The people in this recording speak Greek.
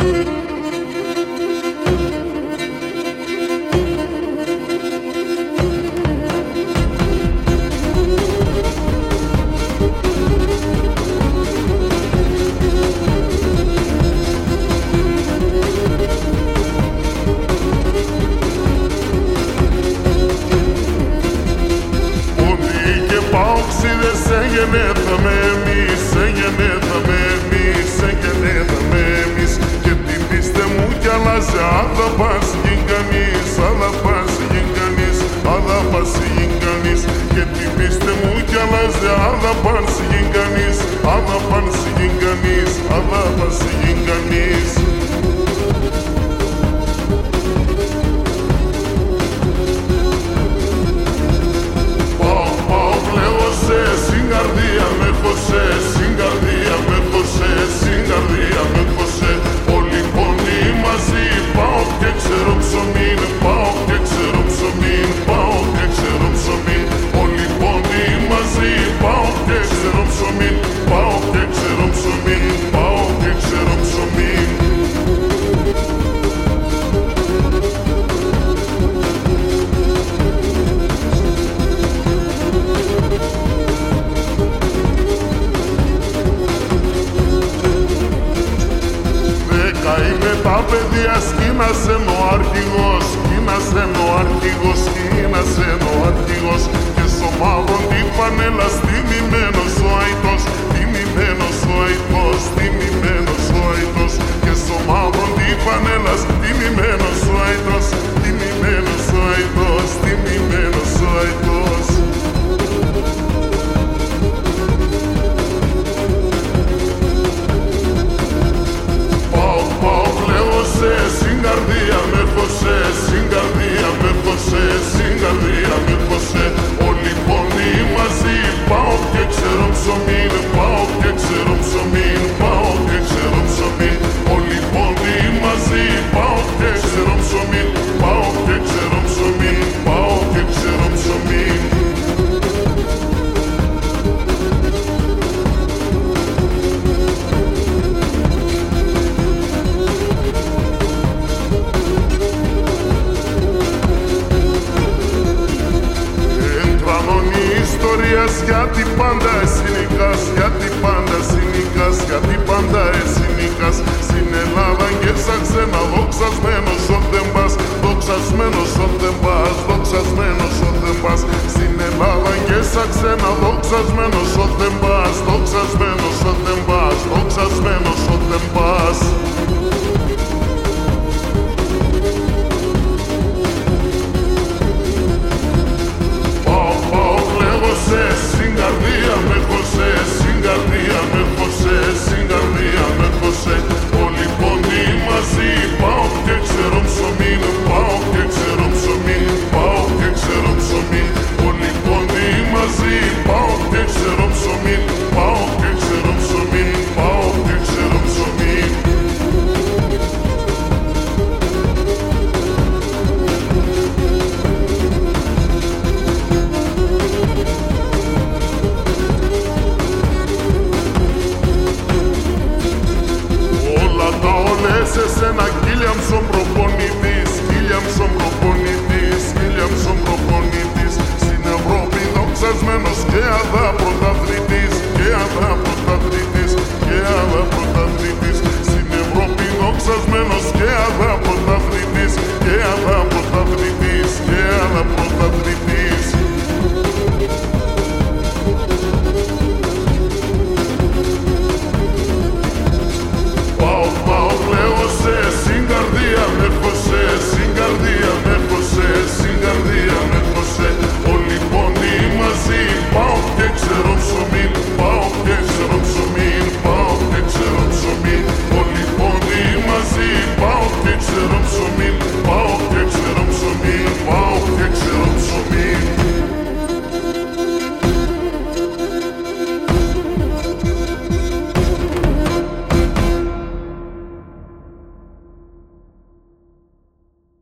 Εγεννήθαμε εμείς και την πίστε μου κι αλλάζει. Αν θα πας γίνει κανείς, αν θα πας γίνει κανείς, αν θα πας γίνει κανείς και την πίστε μου κι αλλάζει. Αν θα πας γίνει κανείς, αν θα πας γίνει κανείς, αν θα πας γίνει κανείς. Στην καρδία με χωσέ, στην καρδία με χωσέ, στην καρδία με χωσέ. Όλοι πόνοι μαζί, πάω και ξέρω ψωμί, πάω και ξέρω ψωμί, πάω και ξέρω ψωμί. Όλοι πόνοι μαζί, πάω και ξέρω ψωμί, πάω και ξέρω ψωμί, πάω και ξέρω ψωμί. Είμαι τα παιδιά, σκήνασεν ο αρχηγός, σκήνασεν ο αρχηγός, σκήνασεν ο αρχηγός και στο μαύρο την φανέλα τιμημένος ο αητός, τιμημένος ο αητός, τιμημένος ο αητός και στο μαύρο την φανέλα τιμημένος ο αητός, τιμημένος ο αητός, τιμημένος ο αητός. Στην καρδία με χωσέ, στην καρδία με χωσέ, στην καρδία με χωσέ. Όλοι πόνοι μαζί, πάω και ξέρω ψωμί, πάω και ξέρω ψωμί, πάω και ξέρω ψωμί. Όλοι πόνοι μαζί, πάω και ξέρω ψωμί, πάω και ξέρω ψωμί, πάω και ξέρω ψωμί. Γιατί πάντα εσύ νικάς, γιατί πάντα εσύ νικάς, γιατί πάντα εσύ νικάς. Στην Ελλάδα και σαν ξένα δοξασμένος όταν πας, δοξασμένος όταν πας, δοξασμένος όταν πας. Στην Ελλάδα και σαν ξένα δοξασμένος